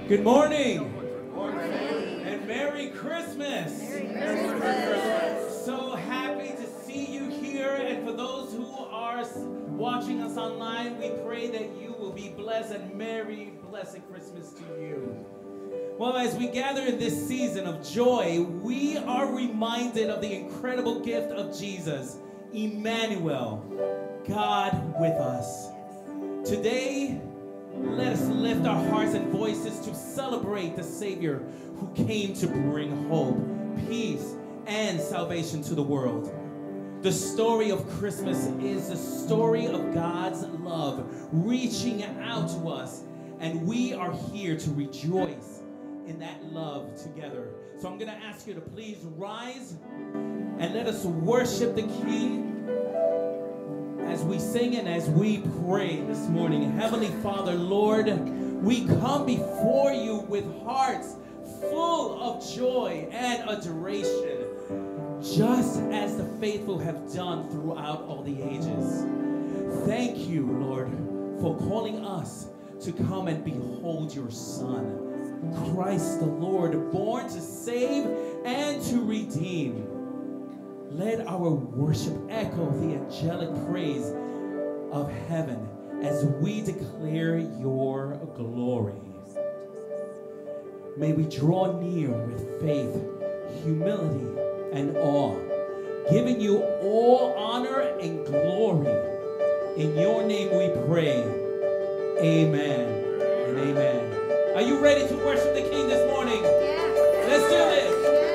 Good morning. Good morning. And Merry Christmas. Merry Christmas. So happy to see you here. And for those who are watching us online, we pray that you will be blessed and Merry blessed Christmas to you. Well, as we gather in this season of joy, we are reminded of the incredible gift of Jesus, Emmanuel, God with us. Today, let us lift our hearts and voices to celebrate the Savior who came to bring hope, peace, and salvation to the world. The story of Christmas is the story of God's love reaching out to us, and we are here to rejoice in that love together. So I'm going to ask you to please rise and let us worship the King as we sing and as we pray this morning. Heavenly Father, Lord, we come before you with hearts full of joy and adoration, just as the faithful have done throughout all the ages. Thank you, Lord, for calling us to come and behold your Son, Christ the Lord, born to save and to redeem. Let our worship echo the angelic praise of heaven as we declare your glory. May we draw near with faith, humility, and awe, giving you all honor and glory. In your name we pray. Amen and amen. Are you ready to worship the King this morning? Yes. Let's do this.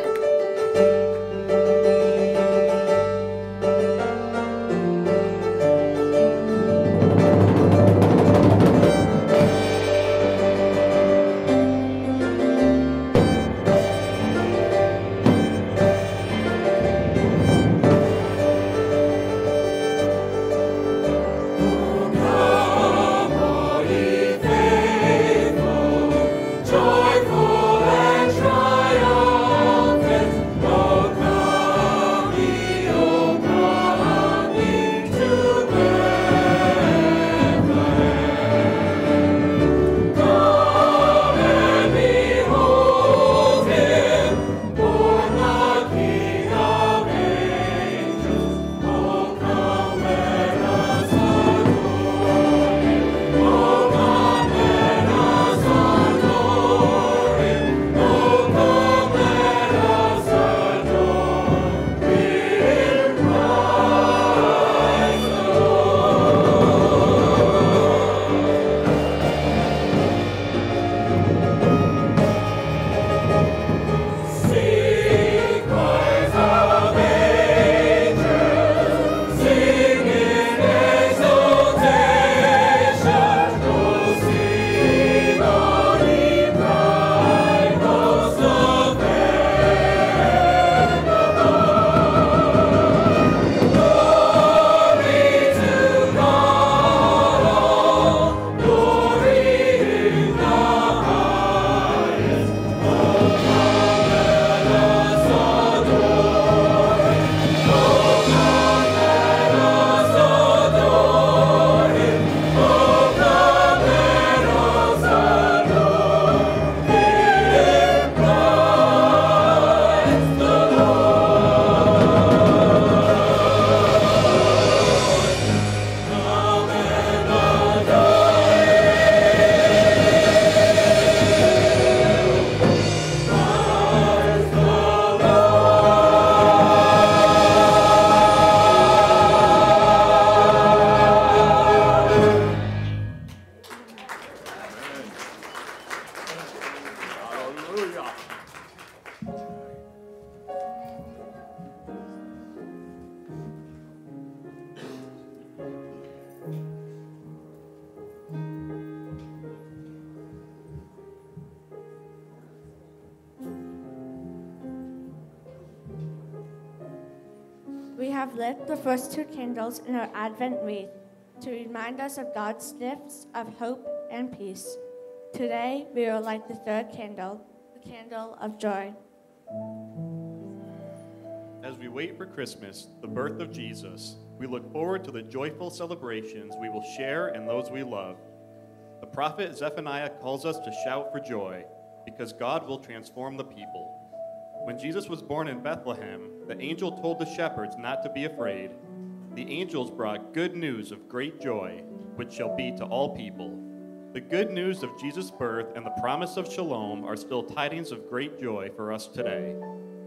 We have lit the first two candles in our Advent wreath to remind us of God's gifts of hope and peace. Today, we will light the third candle, the candle of joy. As we wait for Christmas, the birth of Jesus, we look forward to the joyful celebrations we will share and those we love. The prophet Zephaniah calls us to shout for joy, because God will transform the people. When Jesus was born in Bethlehem, the angel told the shepherds not to be afraid. The angels brought good news of great joy, which shall be to all people. The good news of Jesus' birth and the promise of shalom are still tidings of great joy for us today.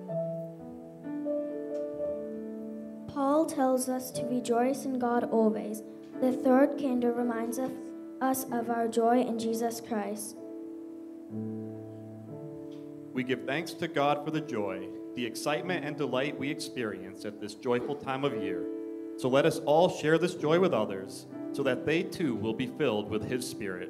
Paul tells us to rejoice in God always. The third candle reminds us of our joy in Jesus Christ. We give thanks to God for the joy, the excitement and delight we experience at this joyful time of year. So let us all share this joy with others, so that they too will be filled with His Spirit.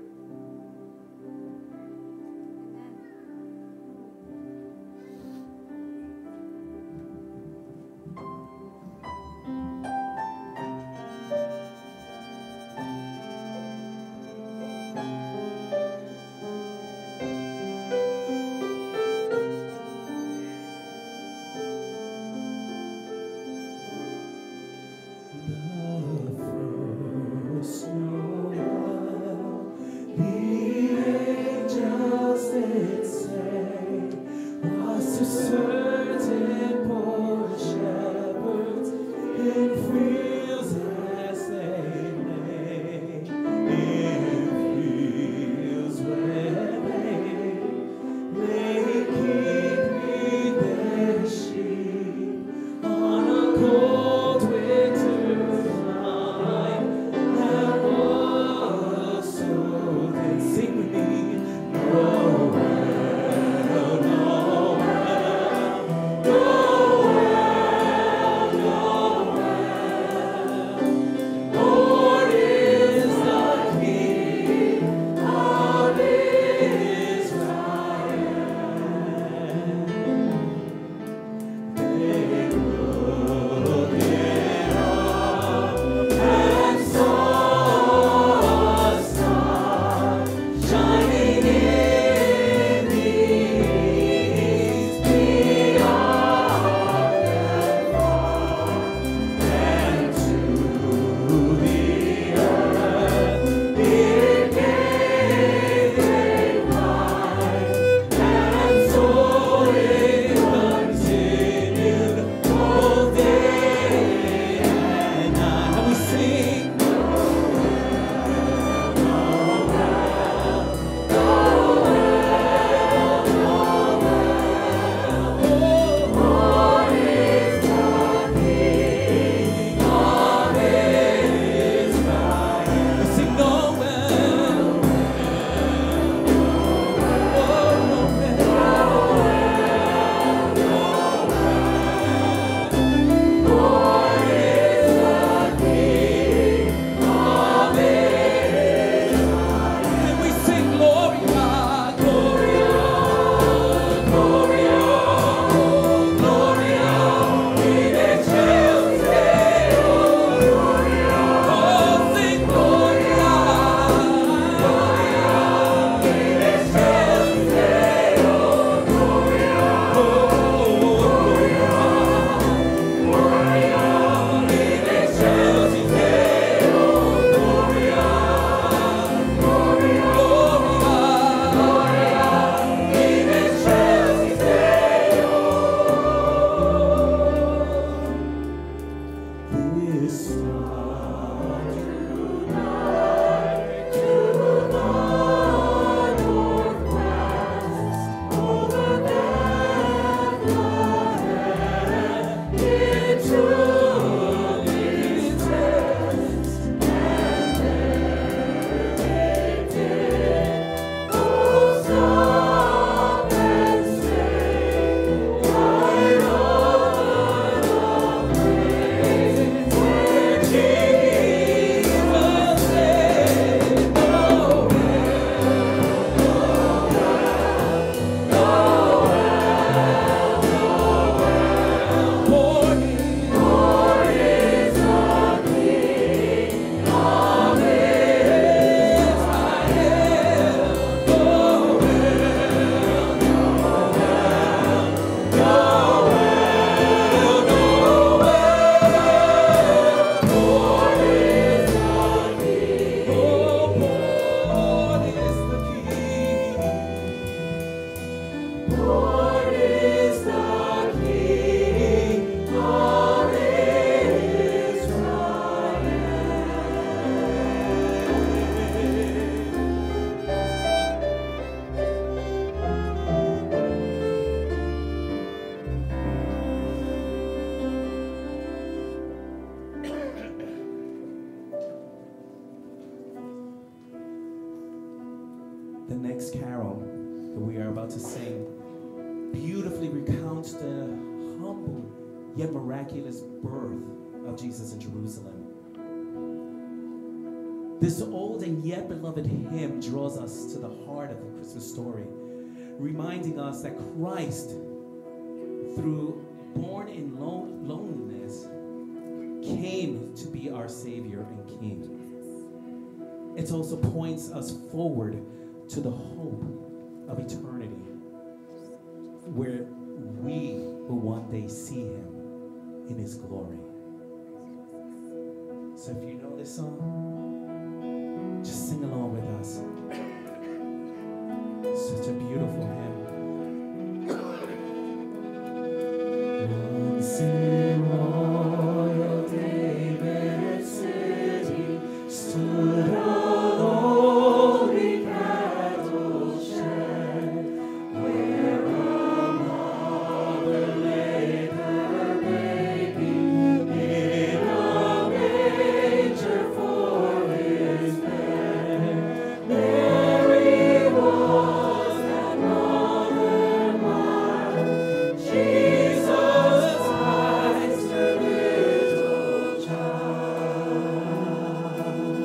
next carol that we are about to sing beautifully recounts the humble yet miraculous birth of Jesus in Jerusalem. This old and yet beloved hymn draws us to the heart of the Christmas story, reminding us that Christ, through born in loneliness, came to be our Savior and King. It also points us forward to the hope of eternity, where we will one day see him in his glory. So if you know this song, just sing along with us. Such a beautiful hymn. Once in royal David's city stood a lonely cattle shed, where a mother laid her baby in a manger for his bed. Mary was that mother mild, Jesus Christ her little child.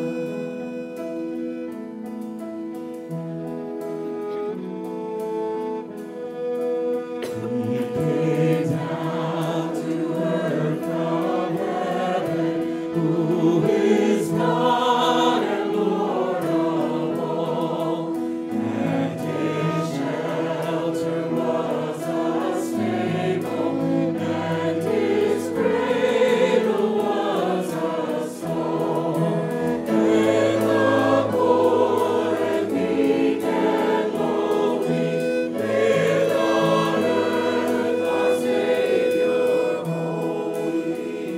He came down to earth from heaven, who is God and Lord of all, and his shelter was a stable, and his cradle was a stall. And the poor and meek and lowly lived on earth, our Savior holy.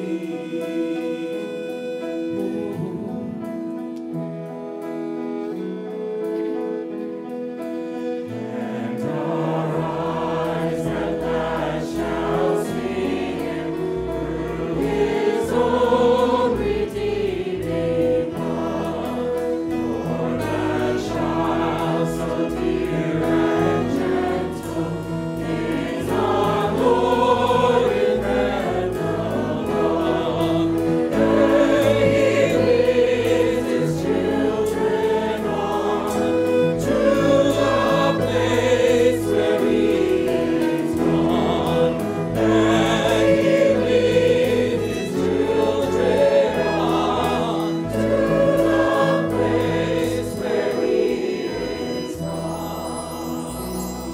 And our eyes at last shall see him through his own redeeming blood. For that child so dear and gentle is our Lord in Bethlehem. There he leads his children on to the place where he is gone. There he leads his children on to the place where he is gone.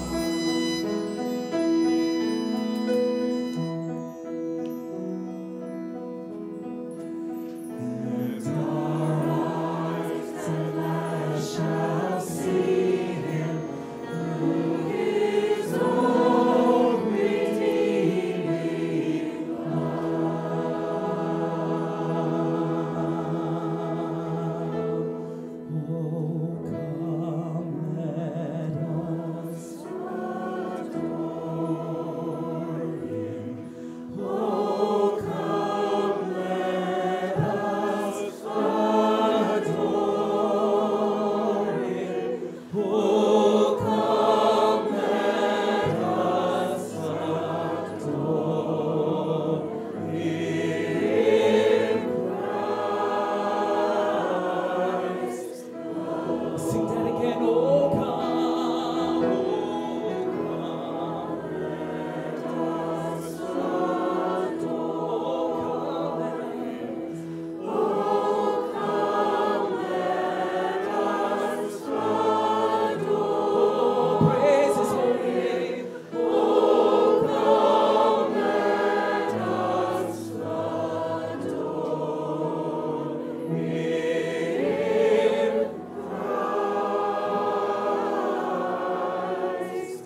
And our eyes at last shall see him through his own redeeming blood. Oh, come, let us adore him. Oh, come, let us adore him. Oh, come, let us adore him, Christ. Sing that again. Oh, come, let us adore him. Oh, come, let us adore. Praise his holy name. Oh, come, let us adore him, Christ.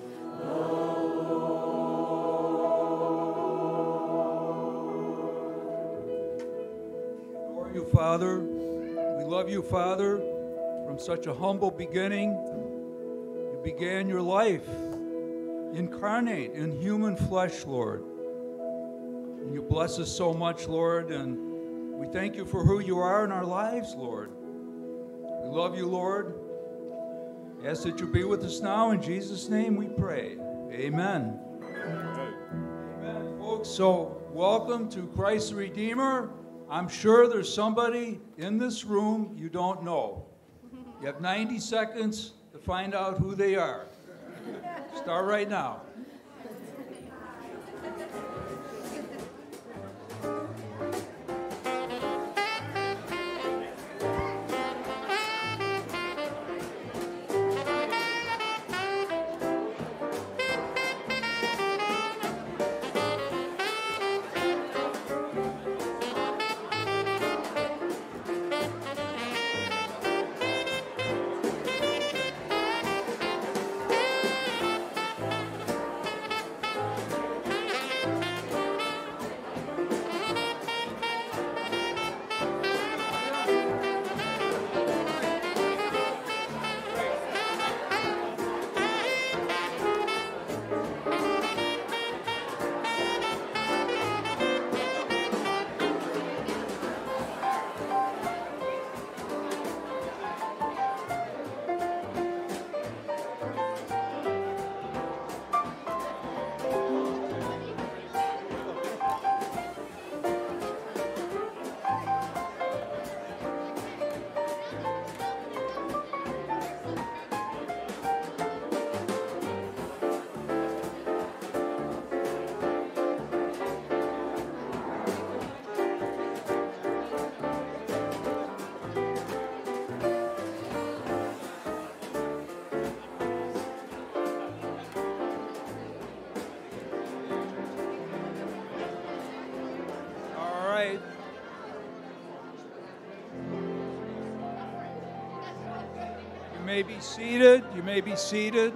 Adore you, Father. We love you, Father. From such a humble beginning, you began your life incarnate in human flesh, Lord. And you bless us so much, Lord, and we thank you for who you are in our lives, Lord. We love you, Lord, Ask that you be with us now. In Jesus' name we pray. Amen. Amen, folks. So, welcome to Christ the Redeemer. I'm sure there's somebody in this room you don't know. You have 90 seconds to find out who they are. Start right now. You may be seated. You may be seated.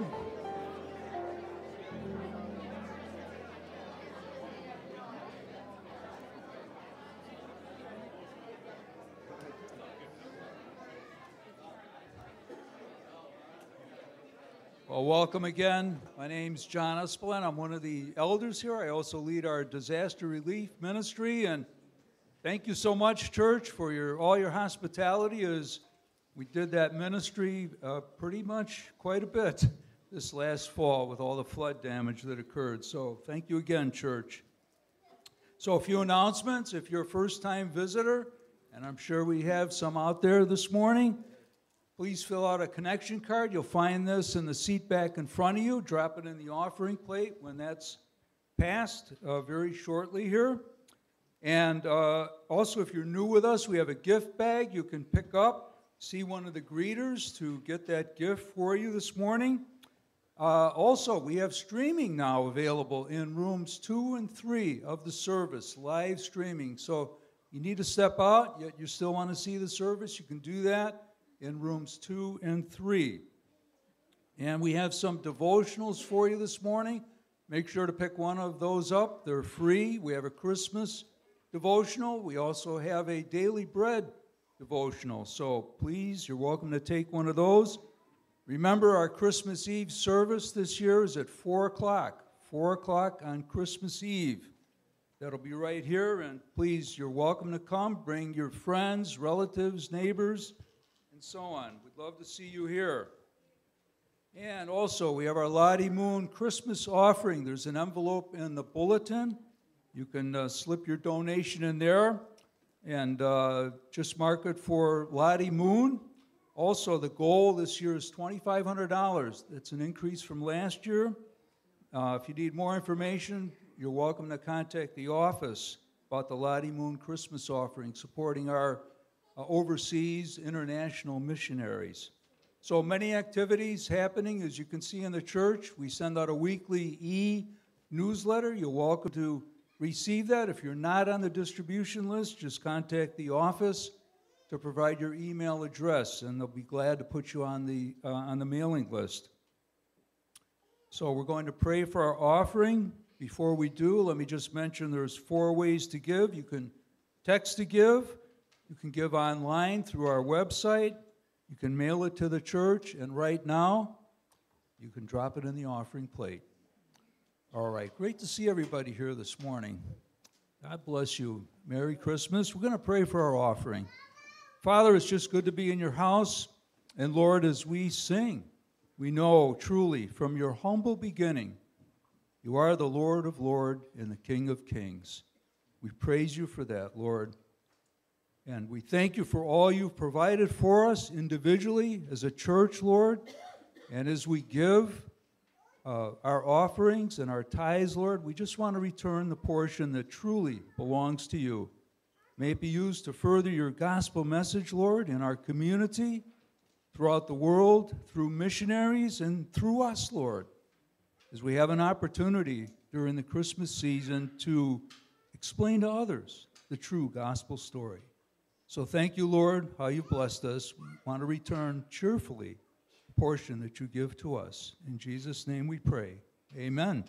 Well, welcome again. My name's John Espelin. I'm one of the elders here. I also lead our disaster relief ministry. And thank you so much, church, for all your hospitality as we did that ministry pretty much quite a bit this last fall with all the flood damage that occurred. So thank you again, church. So a few announcements. If you're a first-time visitor, and I'm sure we have some out there this morning, please fill out a connection card. You'll find this in the seat back in front of you. Drop it in the offering plate when that's passed very shortly here. And also, if you're new with us, we have a gift bag you can pick up. See one of the greeters to get that gift for you this morning. Also, we have streaming now available in rooms 2 and 3 of the service, live streaming. So you need to step out, yet you still want to see the service, you can do that in rooms 2 and 3. And we have some devotionals for you this morning. Make sure to pick one of those up. They're free. We have a Christmas devotional. We also have a Daily Bread devotional. So please, you're welcome to take one of those. Remember, our Christmas Eve service this year is at 4 o'clock. 4 o'clock on Christmas Eve. That'll be right here. And please, you're welcome to come. Bring your friends, relatives, neighbors, and so on. We'd love to see you here. And also, we have our Lottie Moon Christmas offering. There's an envelope in the bulletin. You can slip your donation in there and just mark it for Lottie Moon. Also, the goal this year is $2,500. That's an increase from last year. If you need more information, you're welcome to contact the office about the Lottie Moon Christmas offering, supporting our overseas international missionaries. So many activities happening, as you can see in the church. We send out a weekly e-newsletter. You're welcome to receive that. If you're not on the distribution list, just contact the office to provide your email address, and they'll be glad to put you on the mailing list. So we're going to pray for our offering. Before we do, let me just mention there's 4 ways to give. You can text to give. You can give online through our website. You can mail it to the church, and right now, you can drop it in the offering plate. All right, great to see everybody here this morning. God bless you. Merry Christmas. We're going to pray for our offering. Father, it's just good to be in your house. And Lord, as we sing, we know truly from your humble beginning, you are the Lord of Lords and the King of Kings. We praise you for that, Lord. And we thank you for all you've provided for us individually as a church, Lord. And as we give our offerings and our tithes, Lord, we just want to return the portion that truly belongs to you. May it be used to further your gospel message, Lord, in our community, throughout the world, through missionaries, and through us, Lord, as we have an opportunity during the Christmas season to explain to others the true gospel story. So thank you, Lord, how you've blessed us. We want to return cheerfully the portion that you give to us. In Jesus' name we pray. Amen.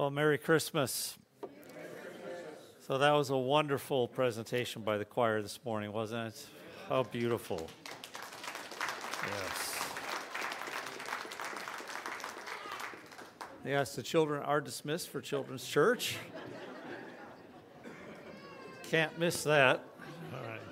Well, Merry Christmas. So that was a wonderful presentation by the choir this morning, wasn't it? How beautiful. Yes. Yes, the children are dismissed for Children's Church. Can't miss that. All right.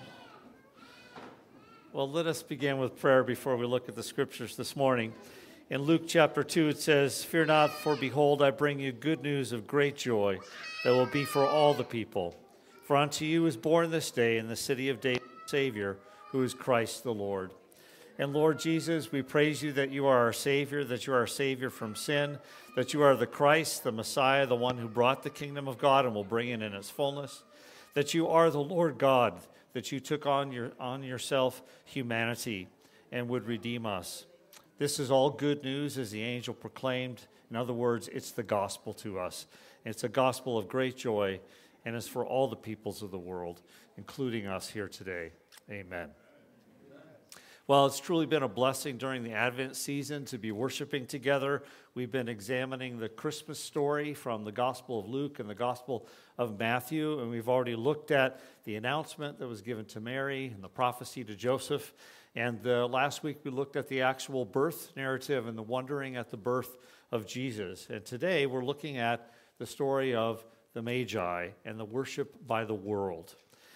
Well, let us begin with prayer before we look at the scriptures this morning. In Luke chapter 2, it says, "Fear not, for behold, I bring you good news of great joy that will be for all the people. For unto you is born this day in the city of David a Savior, who is Christ the Lord." And Lord Jesus, we praise you that you are our Savior, that you are our Savior from sin, that you are the Christ, the Messiah, the one who brought the kingdom of God and will bring it in its fullness, that you are the Lord God, that you took on yourself humanity and would redeem us. This is all good news, as the angel proclaimed. In other words, it's the gospel to us. It's a gospel of great joy, and it's for all the peoples of the world, including us here today. Amen. Well, it's truly been a blessing during the Advent season to be worshiping together. We've been examining the Christmas story from the Gospel of Luke and the Gospel of Matthew, and we've already looked at the announcement that was given to Mary and the prophecy to Joseph. And last week we looked at the actual birth narrative and the wondering at the birth of Jesus. And today we're looking at the story of the Magi and the worship by the world.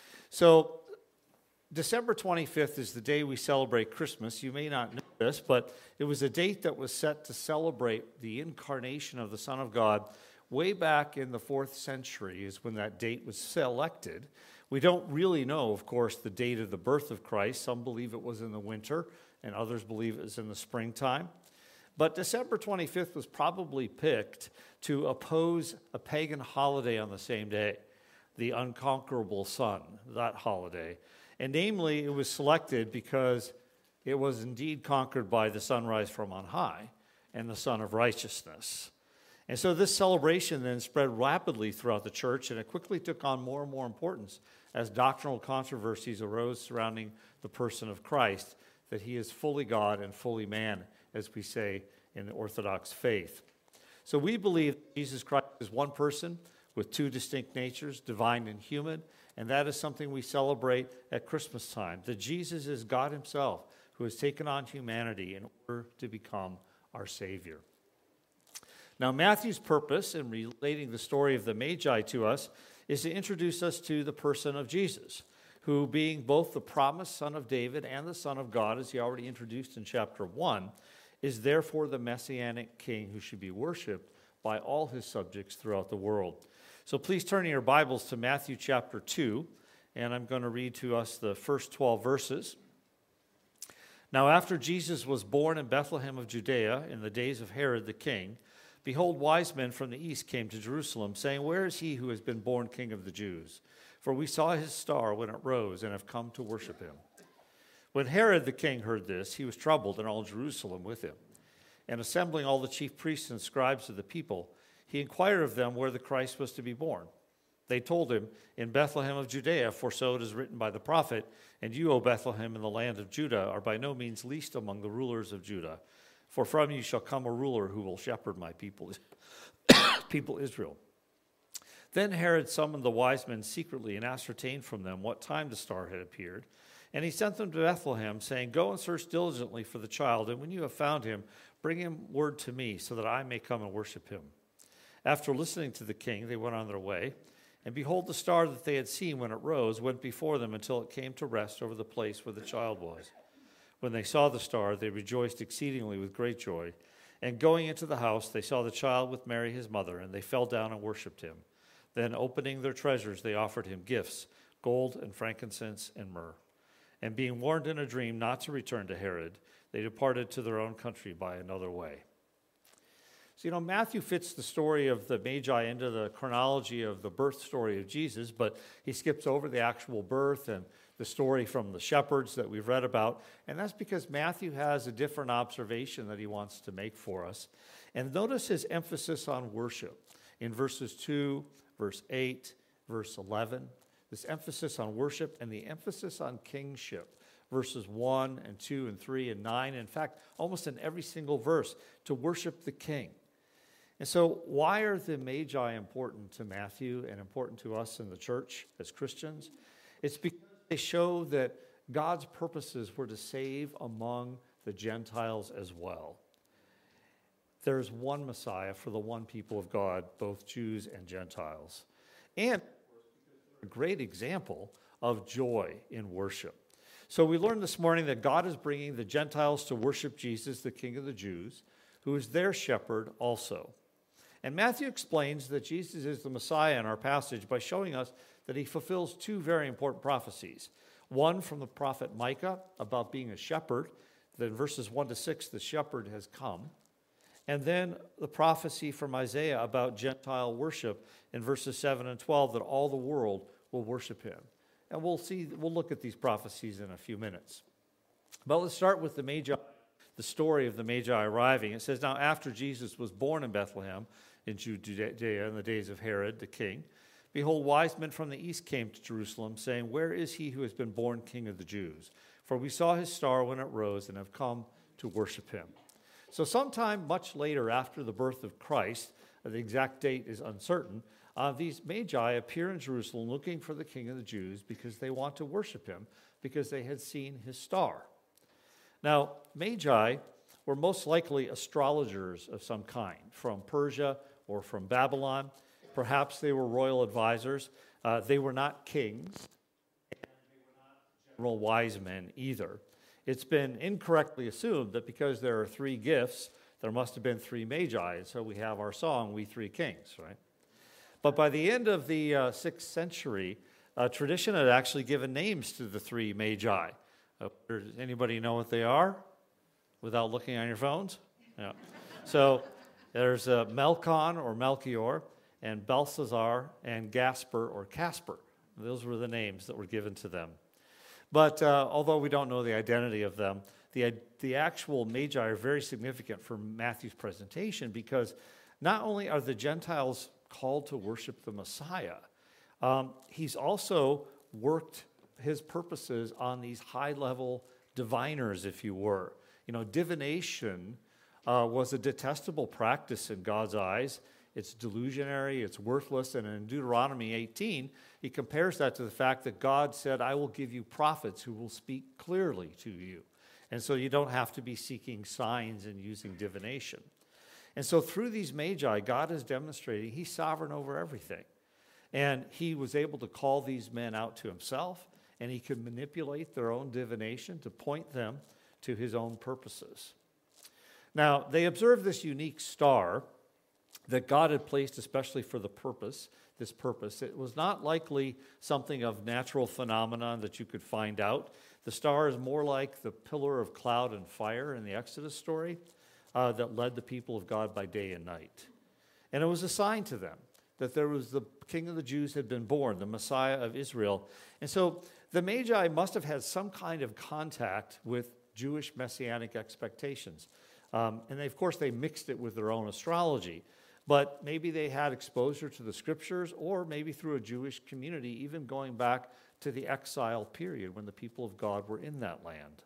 So December 25th is the day we celebrate Christmas. You may not know this, but it was a date that was set to celebrate the incarnation of the Son of God. Way back in the 4th century is when that date was selected. We don't really know, of course, the date of the birth of Christ. Some believe it was in the winter, and others believe it was in the springtime. But December 25th was probably picked to oppose a pagan holiday on the same day, the unconquerable sun, that holiday. And namely, it was selected because it was indeed conquered by the sunrise from on high and the Son of Righteousness. And so this celebration then spread rapidly throughout the church, and it quickly took on more and more importance as doctrinal controversies arose surrounding the person of Christ, that he is fully God and fully man, as we say in the Orthodox faith. So we believe Jesus Christ is one person with two distinct natures, divine and human, and that is something we celebrate at Christmas time, that Jesus is God himself who has taken on humanity in order to become our Savior. Now, Matthew's purpose in relating the story of the Magi to us is to introduce us to the person of Jesus, who, being both the promised Son of David and the Son of God, as he already introduced in chapter 1, is therefore the Messianic King who should be worshipped by all his subjects throughout the world. So please turn in your Bibles to Matthew chapter 2, and I'm going to read to us the first 12 verses. "Now after Jesus was born in Bethlehem of Judea in the days of Herod the king, behold, wise men from the east came to Jerusalem, saying, 'Where is he who has been born King of the Jews? For we saw his star when it rose and have come to worship him.' When Herod the king heard this, he was troubled, and all Jerusalem with him. And assembling all the chief priests and scribes of the people, he inquired of them where the Christ was to be born. They told him, 'In Bethlehem of Judea, for so it is written by the prophet, and you, O Bethlehem, in the land of Judah, are by no means least among the rulers of Judah. For from you shall come a ruler who will shepherd my people, people Israel.' Then Herod summoned the wise men secretly and ascertained from them what time the star had appeared. And he sent them to Bethlehem, saying, 'Go and search diligently for the child, and when you have found him, bring him word to me, so that I may come and worship him.' After listening to the king, they went on their way. And behold, the star that they had seen when it rose went before them until it came to rest over the place where the child was. When they saw the star, they rejoiced exceedingly with great joy. And going into the house, they saw the child with Mary his mother, and they fell down and worshipped him. Then, opening their treasures, they offered him gifts, gold and frankincense and myrrh. And being warned in a dream not to return to Herod, they departed to their own country by another way." So, Matthew fits the story of the Magi into the chronology of the birth story of Jesus, but he skips over the actual birth and the story from the shepherds that we've read about. And that's because Matthew has a different observation that he wants to make for us. And notice his emphasis on worship in verses 2, verse 8, verse 11. This emphasis on worship and the emphasis on kingship. Verses 1 and 2 and 3 and 9. In fact, almost in every single verse, to worship the king. And so, why are the Magi important to Matthew and important to us in the church as Christians? It's because they show that God's purposes were to save among the Gentiles as well. There's one Messiah for the one people of God, both Jews and Gentiles. And a great example of joy in worship. So we learned this morning that God is bringing the Gentiles to worship Jesus, the King of the Jews, who is their shepherd also. And Matthew explains that Jesus is the Messiah in our passage by showing us that he fulfills two very important prophecies. One from the prophet Micah about being a shepherd, that in verses 1 to 6, the shepherd has come. And then the prophecy from Isaiah about Gentile worship in verses 7 and 12, that all the world will worship him. And we'll look at these prophecies in a few minutes. But let's start with the Magi, the story of the Magi arriving. It says, now after Jesus was born in Bethlehem in Judea in the days of Herod the king, behold, wise men from the east came to Jerusalem, saying, where is he who has been born King of the Jews? For we saw his star when it rose and have come to worship him. So sometime much later after the birth of Christ, the exact date is uncertain, these Magi appear in Jerusalem looking for the King of the Jews because they want to worship him, because they had seen his star. Now, Magi were most likely astrologers of some kind, from Persia or from Babylon. Perhaps they were royal advisors. They were not kings, and they were not general wise men either. It's been incorrectly assumed that because there are three gifts, there must have been three Magi, and so we have our song, We Three Kings, right? But by the end of the 6th century, tradition had actually given names to the three Magi. Does anybody know what they are without looking on your phones? Yeah. So there's Melkon or Melchior, and Belshazzar, and Gaspar or Casper. Those were the names that were given to them. But although we don't know the identity of them, the actual Magi are very significant for Matthew's presentation, because not only are the Gentiles called to worship the Messiah, he's also worked his purposes on these high-level diviners, if you were. You know, divination was a detestable practice in God's eyes. It's delusionary, it's worthless, and in Deuteronomy 18, he compares that to the fact that God said, I will give you prophets who will speak clearly to you. And so you don't have to be seeking signs and using divination. And so through these Magi, God is demonstrating he's sovereign over everything. And he was able to call these men out to himself, and he could manipulate their own divination to point them to his own purposes. Now, they observed this unique star that God had placed especially for this purpose. It was not likely something of natural phenomenon that you could find out. The star is more like the pillar of cloud and fire in the Exodus story that led the people of God by day and night. And it was a sign to them that there was the King of the Jews had been born, the Messiah of Israel. And so the Magi must have had some kind of contact with Jewish messianic expectations. And of course, they mixed it with their own astrology. But maybe they had exposure to the scriptures, or maybe through a Jewish community, even going back to the exile period when the people of God were in that land.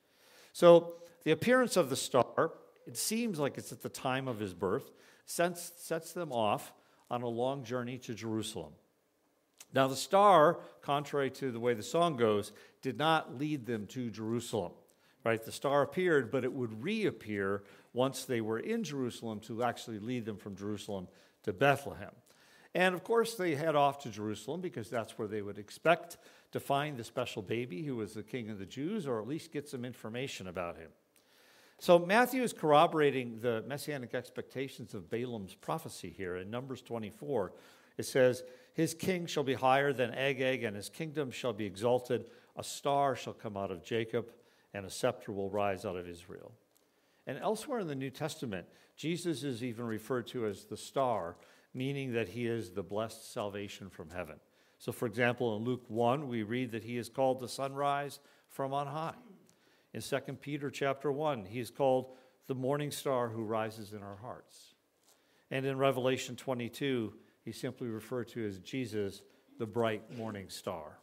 So the appearance of the star, it seems like it's at the time of his birth, sets them off on a long journey to Jerusalem. Now the star, contrary to the way the song goes, did not lead them to Jerusalem. Right? The star appeared, but it would reappear once they were in Jerusalem to actually lead them from Jerusalem to Bethlehem. And of course, they head off to Jerusalem because that's where they would expect to find the special baby who was the King of the Jews, or at least get some information about him. So Matthew is corroborating the messianic expectations of Balaam's prophecy here. In Numbers 24, it says, his king shall be higher than Agag, and his kingdom shall be exalted. A star shall come out of Jacob, and a scepter will rise out of Israel. And elsewhere in the New Testament, Jesus is even referred to as the star, meaning that he is the blessed salvation from heaven. So, for example, in Luke 1, we read that he is called the sunrise from on high. In 2 Peter chapter 1, he is called the morning star who rises in our hearts. And in Revelation 22, he's simply referred to as Jesus, the bright morning star.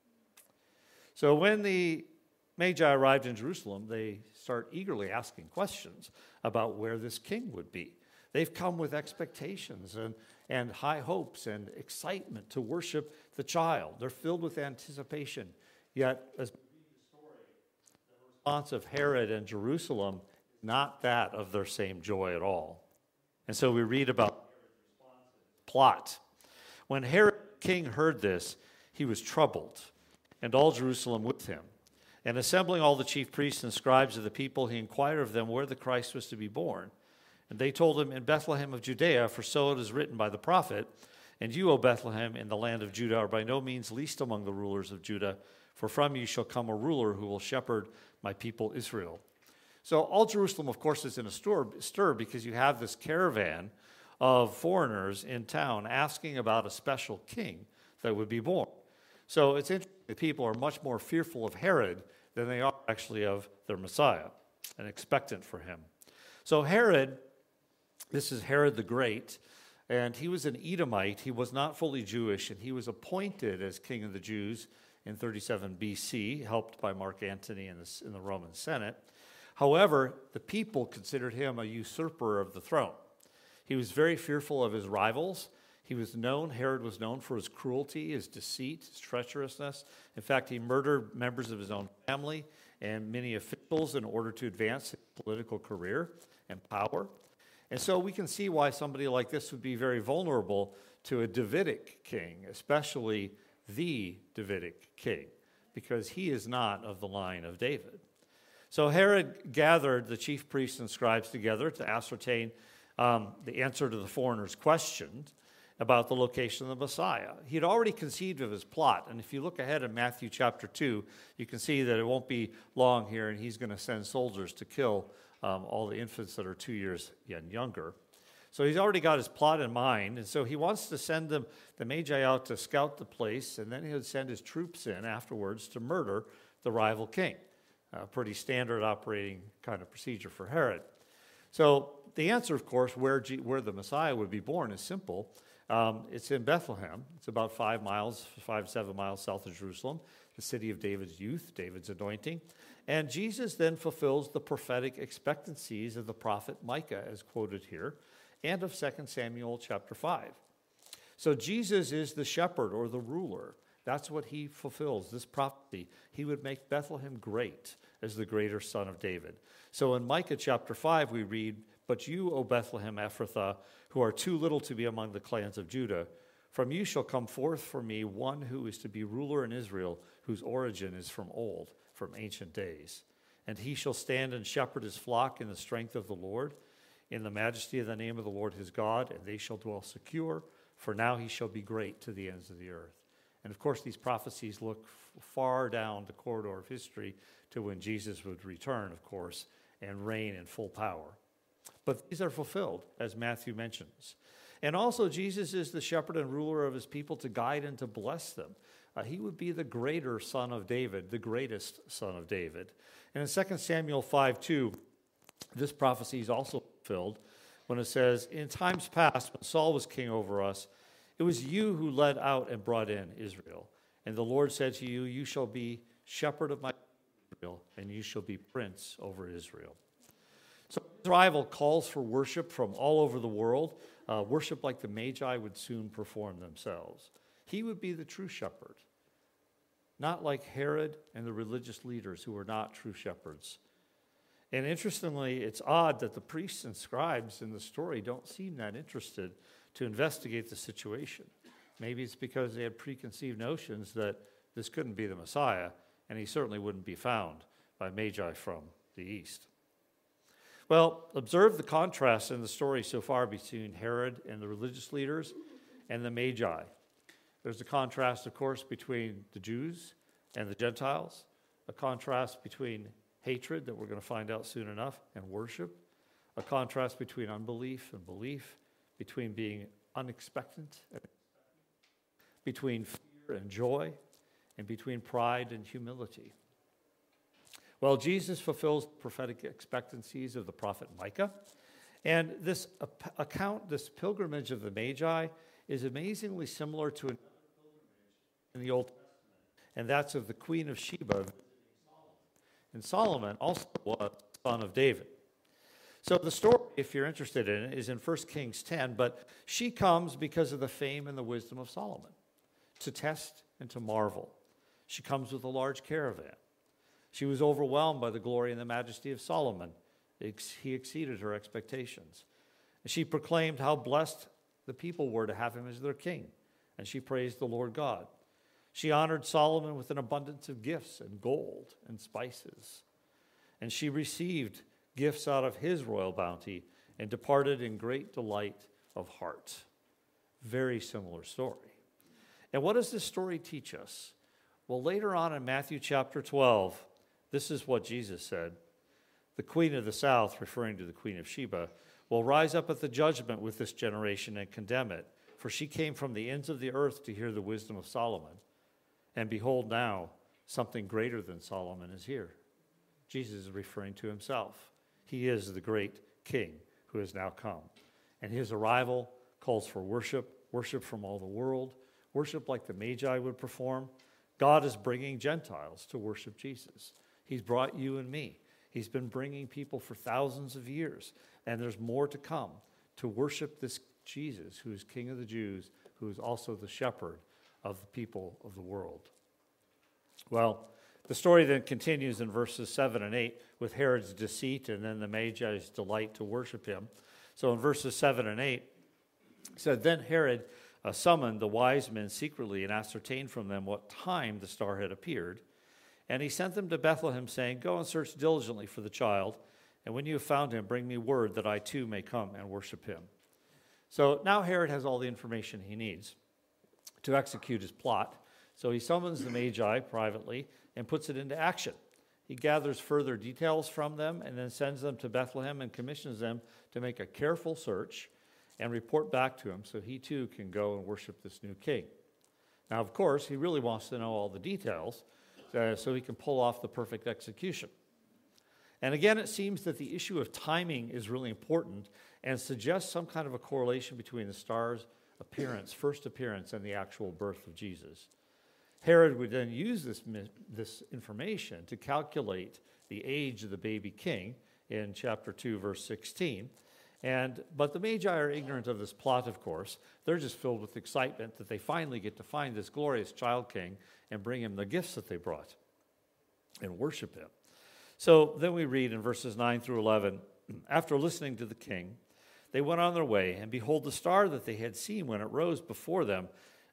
So when the Magi arrived in Jerusalem, they start eagerly asking questions about where this king would be. They've come with expectations and high hopes and excitement to worship the child. They're filled with anticipation. Yet, as we read the story, the response of Herod and Jerusalem is not that of their same joy at all. And so we read about Herod's response and plot. When Herod king heard this, he was troubled, and all Jerusalem with him. And assembling all the chief priests and scribes of the people, he inquired of them where the Christ was to be born. And they told him, in Bethlehem of Judea, for so it is written by the prophet, and you, O Bethlehem, in the land of Judah, are by no means least among the rulers of Judah, for from you shall come a ruler who will shepherd my people Israel. So all Jerusalem, of course, is in a stir because you have this caravan of foreigners in town asking about a special king that would be born. So it's interesting that people are much more fearful of Herod than they are actually of their Messiah and expectant for him. So Herod, this is Herod the Great, and he was an Edomite. He was not fully Jewish, and he was appointed as king of the Jews in 37 BC, helped by Mark Antony in the Roman Senate. However, the people considered him a usurper of the throne. He was very fearful of his rivals. Herod was known for his cruelty, his deceit, his treacherousness. In fact, he murdered members of his own family and many officials in order to advance his political career and power. And so we can see why somebody like this would be very vulnerable to a Davidic king, especially the Davidic king, because he is not of the line of David. So Herod gathered the chief priests and scribes together to ascertain the answer to the foreigners' question about the location of the Messiah. He had already conceived of his plot, and if you look ahead in Matthew chapter 2, you can see that it won't be long here, and he's going to send soldiers to kill all the infants that are 2 years and younger. So he's already got his plot in mind, and so he wants to send the Magi out to scout the place, and then he would send his troops in afterwards to murder the rival king. A pretty standard operating kind of procedure for Herod. So the answer, of course, where the Messiah would be born is simple. It's in Bethlehem. It's about 5 to 7 miles south of Jerusalem, the city of David's youth, David's anointing. And Jesus then fulfills the prophetic expectancies of the prophet Micah, as quoted here, and of 2 Samuel chapter 5. So Jesus is the shepherd or the ruler. That's what he fulfills, this prophecy. He would make Bethlehem great as the greater son of David. So in Micah chapter 5, we read, "But you, O Bethlehem Ephrathah, who are too little to be among the clans of Judah, from you shall come forth for me one who is to be ruler in Israel, whose origin is from old, from ancient days. And he shall stand and shepherd his flock in the strength of the Lord, in the majesty of the name of the Lord his God, and they shall dwell secure, for now he shall be great to the ends of the earth." And of course, these prophecies look far down the corridor of history to when Jesus would return, of course, and reign in full power. But these are fulfilled, as Matthew mentions. And also, Jesus is the shepherd and ruler of his people to guide and to bless them. He would be the greater son of David, the greatest son of David. And in 2 Samuel 5:2, this prophecy is also fulfilled when it says, "In times past, when Saul was king over us, it was you who led out and brought in Israel. And the Lord said to you, you shall be shepherd of my Israel, and you shall be prince over Israel." So his arrival calls for worship from all over the world, worship like the Magi would soon perform themselves. He would be the true shepherd, not like Herod and the religious leaders who were not true shepherds. And interestingly, it's odd that the priests and scribes in the story don't seem that interested to investigate the situation. Maybe it's because they had preconceived notions that this couldn't be the Messiah, and he certainly wouldn't be found by Magi from the east. Well, observe the contrast in the story so far between Herod and the religious leaders and the Magi. There's a contrast, of course, between the Jews and the Gentiles, a contrast between hatred that we're going to find out soon enough and worship, a contrast between unbelief and belief, between being unexpectant, between fear and joy, and between pride and humility. Well, Jesus fulfills the prophetic expectancies of the prophet Micah, and this account, this pilgrimage of the Magi, is amazingly similar to another pilgrimage in the Old Testament, and that's of the Queen of Sheba visiting Solomon. And Solomon also was the son of David. So the story, if you're interested in it, is in 1 Kings 10, but she comes because of the fame and the wisdom of Solomon, to test and to marvel. She comes with a large caravan. She was overwhelmed by the glory and the majesty of Solomon. He exceeded her expectations. And she proclaimed how blessed the people were to have him as their king, and she praised the Lord God. She honored Solomon with an abundance of gifts and gold and spices. And she received gifts out of his royal bounty and departed in great delight of heart. Very similar story. And what does this story teach us? Well, later on in Matthew chapter 12, this is what Jesus said. The queen of the south, referring to the queen of Sheba, will rise up at the judgment with this generation and condemn it. For she came from the ends of the earth to hear the wisdom of Solomon. And behold, now something greater than Solomon is here. Jesus is referring to himself. He is the great king who has now come. And his arrival calls for worship, worship from all the world, worship like the Magi would perform. God is bringing Gentiles to worship Jesus. He's brought you and me. He's been bringing people for thousands of years. And there's more to come to worship this Jesus, who is King of the Jews, who is also the shepherd of the people of the world. Well, the story then continues in verses 7 and 8 with Herod's deceit and then the Magi's delight to worship him. So in verses 7 and 8, it said, Then Herod summoned the wise men secretly and ascertained from them what time the star had appeared. And he sent them to Bethlehem, saying, Go and search diligently for the child, and when you have found him, bring me word that I too may come and worship him. So now Herod has all the information he needs to execute his plot. So he summons the Magi privately and puts it into action. He gathers further details from them and then sends them to Bethlehem and commissions them to make a careful search and report back to him so he too can go and worship this new king. Now, of course, he really wants to know all the details so he can pull off the perfect execution. And again, it seems that the issue of timing is really important and suggests some kind of a correlation between the star's appearance, first appearance, and the actual birth of Jesus. Herod would then use this information to calculate the age of the baby king in chapter 2, verse 16. But the Magi are ignorant of this plot, of course. They're just filled with excitement that they finally get to find this glorious child king and bring him the gifts that they brought and worship him. So then we read in verses 9 through 11, After listening to the king, they went on their way, and behold, the star that they had seen when it rose before them,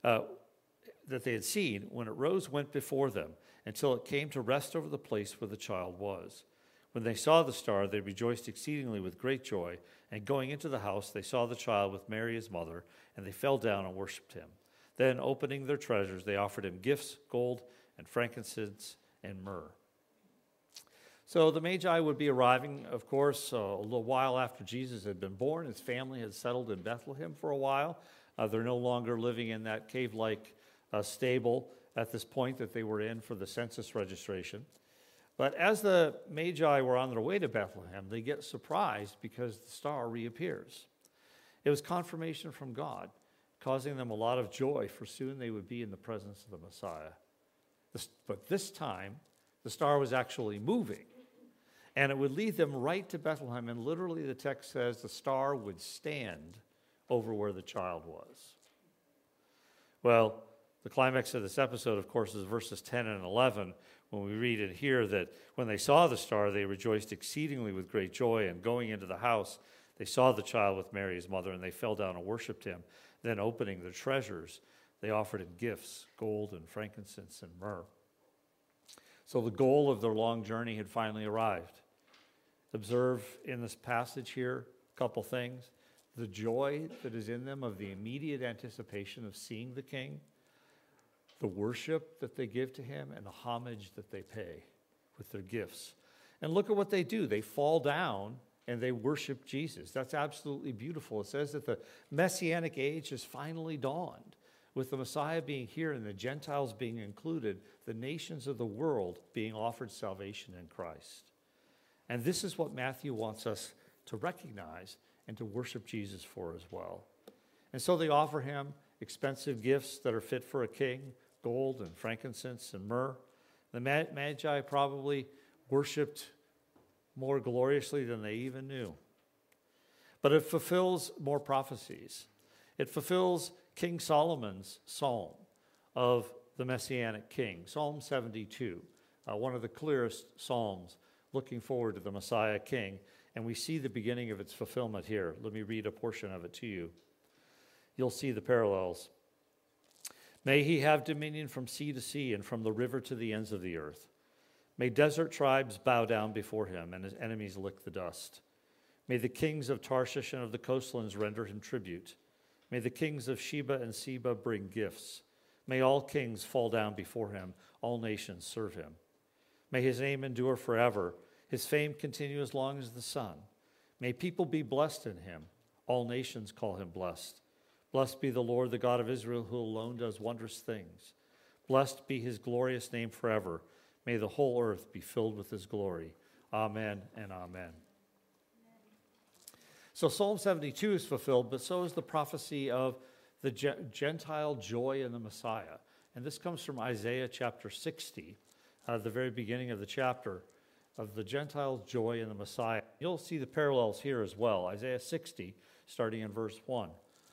went before them until it came to rest over the place where the child was. When they saw the star, they rejoiced exceedingly with great joy. And going into the house, they saw the child with Mary his mother, and they fell down and worshipped him. Then, opening their treasures, they offered him gifts, gold and frankincense and myrrh. So the Magi would be arriving, of course, a little while after Jesus had been born. His family had settled in Bethlehem for a while. They're no longer living in that cave-like stable at this point that they were in for the census registration. But as the Magi were on their way to Bethlehem, they get surprised because the star reappears. It was confirmation from God, causing them a lot of joy, for soon they would be in the presence of the Messiah. But this time, the star was actually moving, and it would lead them right to Bethlehem, and literally the text says the star would stand over where the child was. Well, the climax of this episode, of course, is verses 10 and 11, when we read and hear that when they saw the star, they rejoiced exceedingly with great joy, and going into the house, they saw the child with Mary, his mother, and they fell down and worshipped him. Then, opening their treasures, they offered him gifts, gold and frankincense and myrrh. So the goal of their long journey had finally arrived. Observe in this passage here a couple things. The joy that is in them of the immediate anticipation of seeing the king, the worship that they give to him, and the homage that they pay with their gifts. And look at what they do. They fall down and they worship Jesus. That's absolutely beautiful. It says that the Messianic age has finally dawned, with the Messiah being here and the Gentiles being included, the nations of the world being offered salvation in Christ. And this is what Matthew wants us to recognize and to worship Jesus for as well. And so they offer him expensive gifts that are fit for a king, gold and frankincense and myrrh. The Magi probably worshipped more gloriously than they even knew. but it fulfills more prophecies. It fulfills King Solomon's psalm of the Messianic King, Psalm 72, one of the clearest psalms looking forward to the Messiah King, and we see the beginning of its fulfillment here. Let me read a portion of it to you. You'll see the parallels. May he have dominion from sea to sea and from the river to the ends of the earth. May desert tribes bow down before him and his enemies lick the dust. May the kings of Tarshish and of the coastlands render him tribute. May the kings of Sheba and Seba bring gifts. May all kings fall down before him, all nations serve him. May his name endure forever, his fame continue as long as the sun. May people be blessed in him, all nations call him blessed. Blessed be the Lord, the God of Israel, who alone does wondrous things. Blessed be his glorious name forever. May the whole earth be filled with his glory. Amen and amen. So Psalm 72 is fulfilled, but so is the prophecy of the Gentile joy in the Messiah. And this comes from Isaiah chapter 60, the very beginning of the chapter, of the Gentiles' joy in the Messiah. You'll see the parallels here as well. Isaiah 60, starting in verse 1.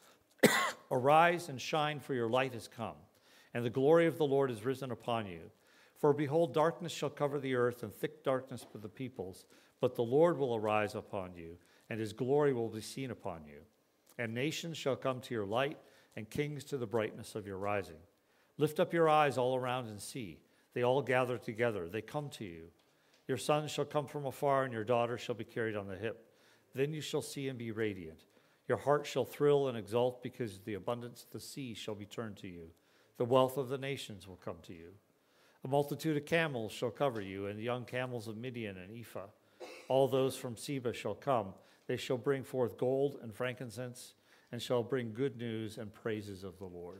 Arise and shine, for your light has come, and the glory of the Lord is risen upon you. For behold, darkness shall cover the earth, and thick darkness for the peoples. But the Lord will arise upon you, and his glory will be seen upon you. And nations shall come to your light, and kings to the brightness of your rising. Lift up your eyes all around and see. They all gather together. They come to you. Your sons shall come from afar, and your daughters shall be carried on the hip. Then you shall see and be radiant. Your heart shall thrill and exult, because the abundance of the sea shall be turned to you. The wealth of the nations will come to you. A multitude of camels shall cover you, and young camels of Midian and Ephah. All those from Seba shall come. They shall bring forth gold and frankincense, and shall bring good news and praises of the Lord.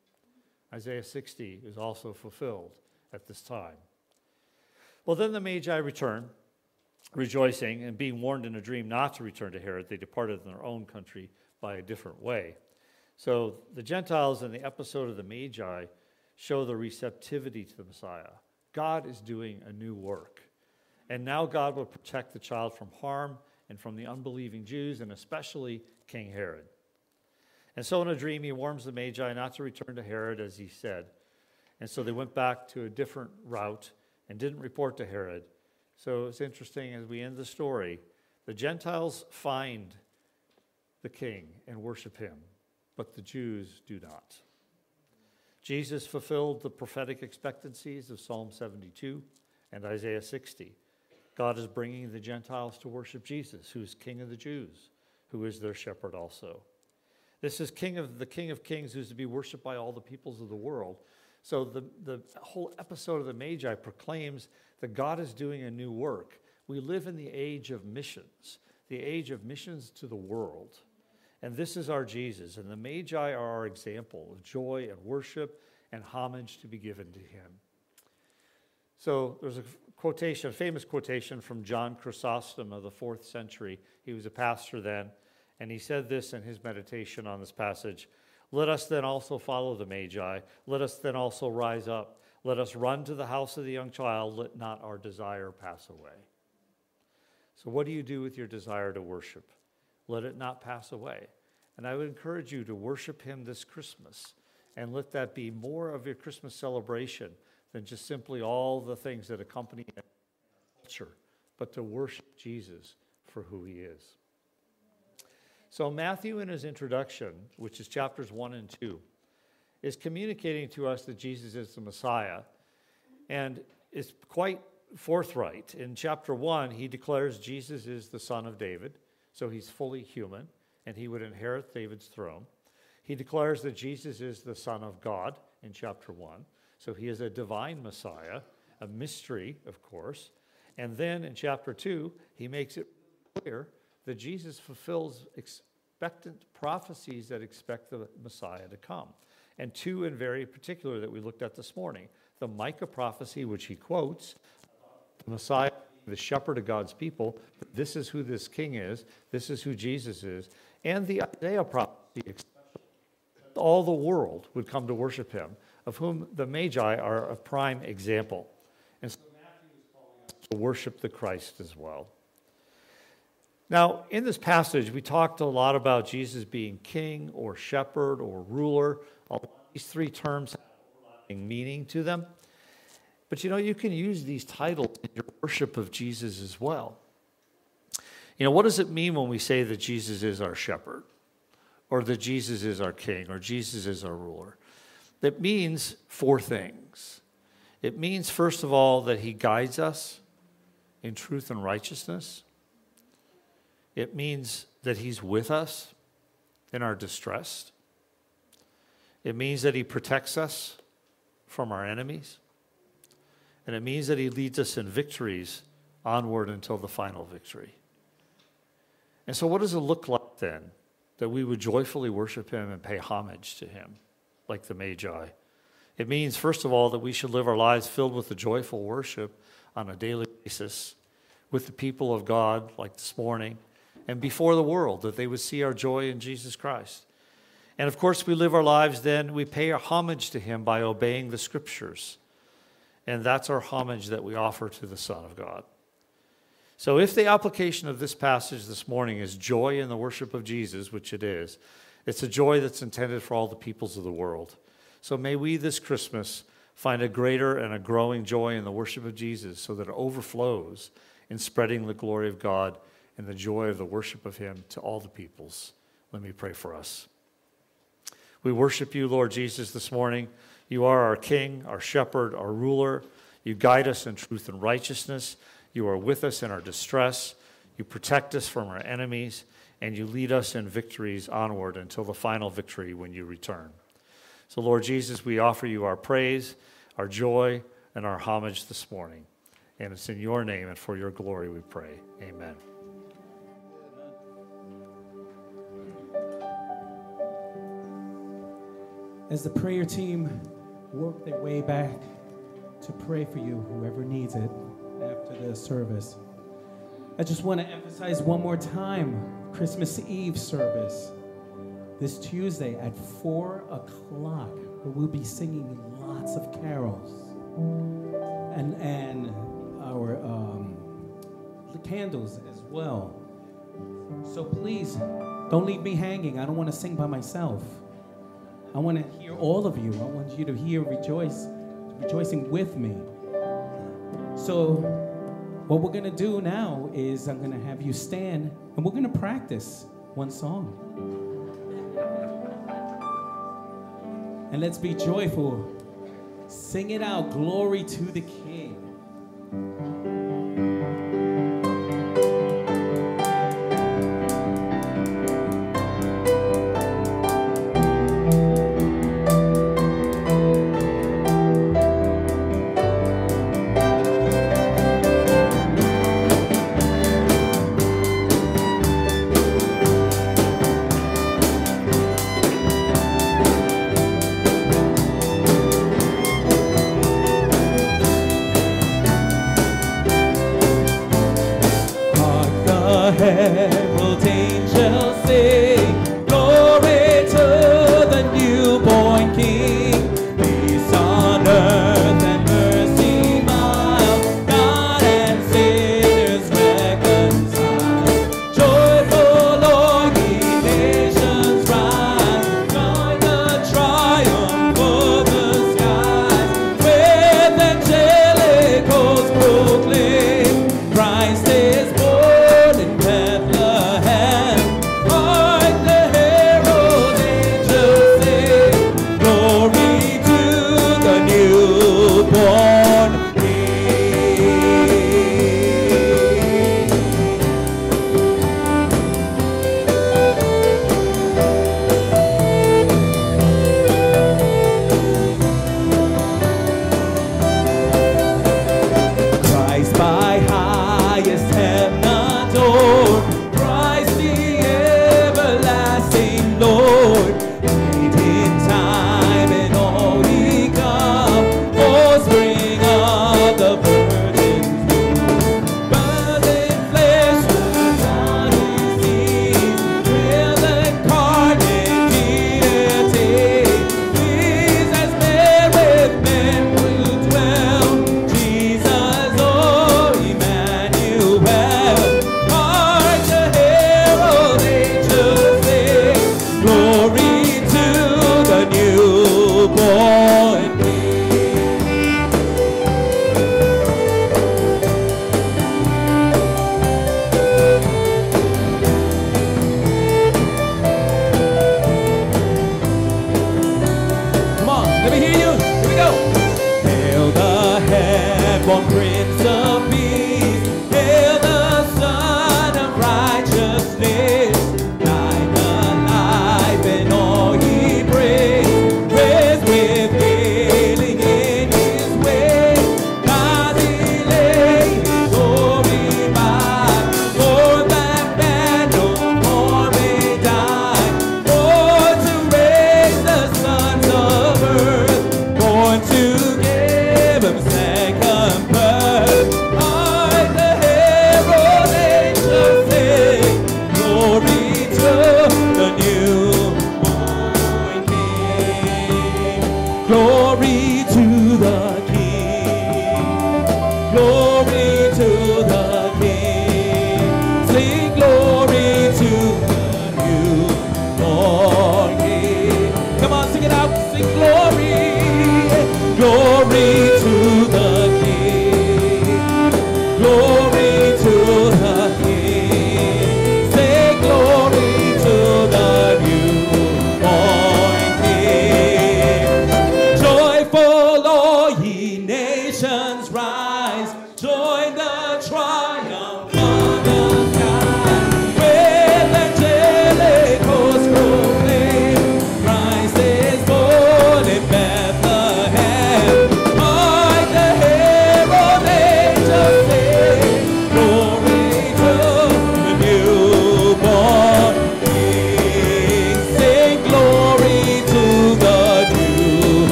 Isaiah 60 is also fulfilled at this time. Well, then the Magi return, rejoicing, and being warned in a dream not to return to Herod, they departed in their own country by a different way. So the Gentiles in the episode of the Magi show the receptivity to the Messiah. God is doing a new work. And now God will protect the child from harm and from the unbelieving Jews, and especially King Herod. And so in a dream, he warns the Magi not to return to Herod, as he said. And so they went back to a different route and didn't report to Herod. So it's interesting, as we end the story, the Gentiles find the king and worship him, but the Jews do not. Jesus fulfilled the prophetic expectancies of Psalm 72 and Isaiah 60. God is bringing the Gentiles to worship Jesus, who is King of the Jews, who is their shepherd also. This is the King of Kings, who's to be worshiped by all the peoples of the world. So the whole episode of the Magi proclaims that God is doing a new work. We live in the age of missions to the world. And this is our Jesus. And the Magi are our example of joy and worship and homage to be given to him. So there's a famous quotation from John Chrysostom of the 4th century. He was a pastor then, and he said this in his meditation on this passage: "Let us then also follow the Magi. Let us then also rise up. Let us run to the house of the young child. Let not our desire pass away." So what do you do with your desire to worship? Let it not pass away. And I would encourage you to worship him this Christmas, and let that be more of your Christmas celebration than just simply all the things that accompany culture, but to worship Jesus for who he is. So Matthew, in his introduction, which is chapters 1 and 2, is communicating to us that Jesus is the Messiah, and is quite forthright. In chapter 1, he declares Jesus is the son of David, so he's fully human, and he would inherit David's throne. He declares that Jesus is the Son of God in chapter 1, so he is a divine Messiah, a mystery, of course. And then in chapter 2, he makes it clear that Jesus fulfills expectant prophecies that expect the Messiah to come. And two in very particular that we looked at this morning. The Micah prophecy, which he quotes, the Messiah, the shepherd of God's people, this is who this king is, this is who Jesus is, and the Isaiah prophecy, all the world would come to worship him, of whom the Magi are a prime example. And so Matthew is calling us to worship the Christ as well. Now, in this passage, we talked a lot about Jesus being king or shepherd or ruler. All these three terms have meaning to them. But you can use these titles in your worship of Jesus as well. What does it mean when we say that Jesus is our shepherd, or that Jesus is our king, or Jesus is our ruler? It means four things. It means, first of all, that he guides us in truth and righteousness. It means that he's with us in our distress. It means that he protects us from our enemies. And it means that he leads us in victories onward until the final victory. And so what does it look like then that we would joyfully worship him and pay homage to him like the Magi? It means, first of all, that we should live our lives filled with the joyful worship on a daily basis with the people of God, like this morning, and before the world, that they would see our joy in Jesus Christ. And of course, we live our lives then, we pay our homage to him by obeying the scriptures. And that's our homage that we offer to the Son of God. So if the application of this passage this morning is joy in the worship of Jesus, which it is, it's a joy that's intended for all the peoples of the world. So may we this Christmas find a greater and a growing joy in the worship of Jesus so that it overflows in spreading the glory of God and the joy of the worship of him to all the peoples. Let me pray for us. We worship you, Lord Jesus, this morning. You are our King, our shepherd, our ruler. You guide us in truth and righteousness. You are with us in our distress. You protect us from our enemies, and you lead us in victories onward until the final victory when you return. So, Lord Jesus, we offer you our praise, our joy, and our homage this morning. And it's in your name and for your glory we pray. Amen. As the prayer team work their way back to pray for you, whoever needs it, after the service, I just want to emphasize one more time, Christmas Eve service, this Tuesday at 4 o'clock, where we'll be singing lots of carols and our candles as well. So please, don't leave me hanging. I don't want to sing by myself. I want to hear all of you. I want you to hear rejoicing with me. So what we're going to do now is I'm going to have you stand, and we're going to practice one song. And let's be joyful. Sing it out. Glory to the King.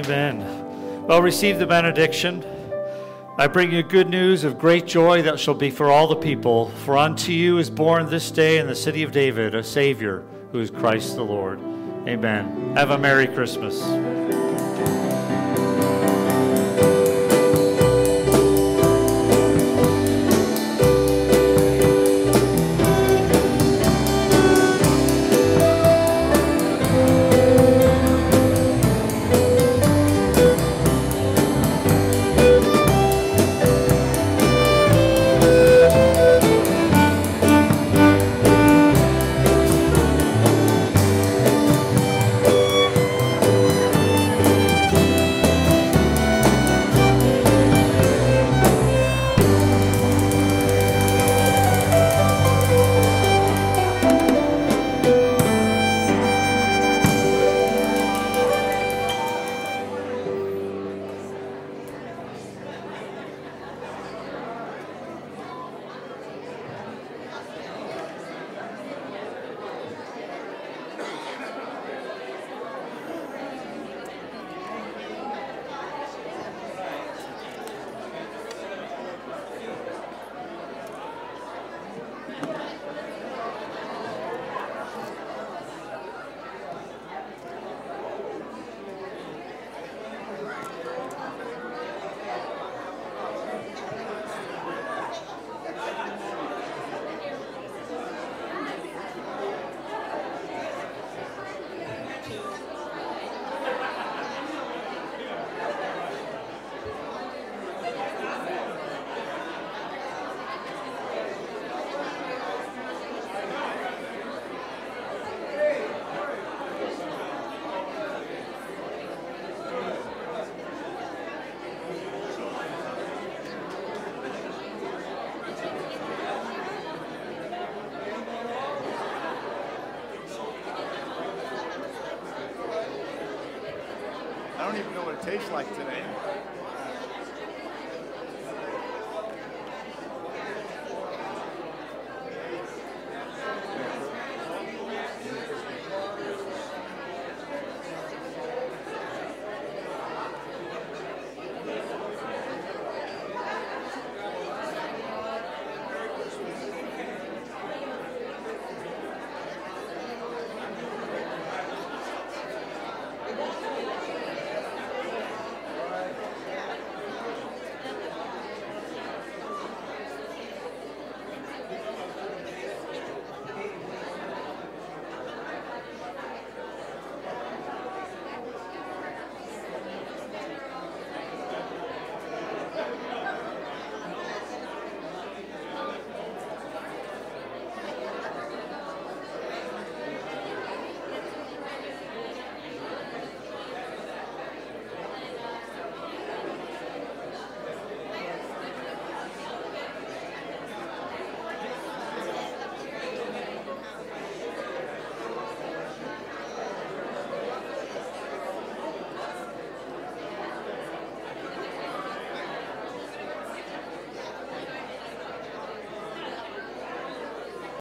Amen. Well, receive the benediction. I bring you good news of great joy that shall be for all the people. For unto you is born this day in the city of David a Savior, who is Christ the Lord. Amen. Have a Merry Christmas. I don't even know what it tastes like today.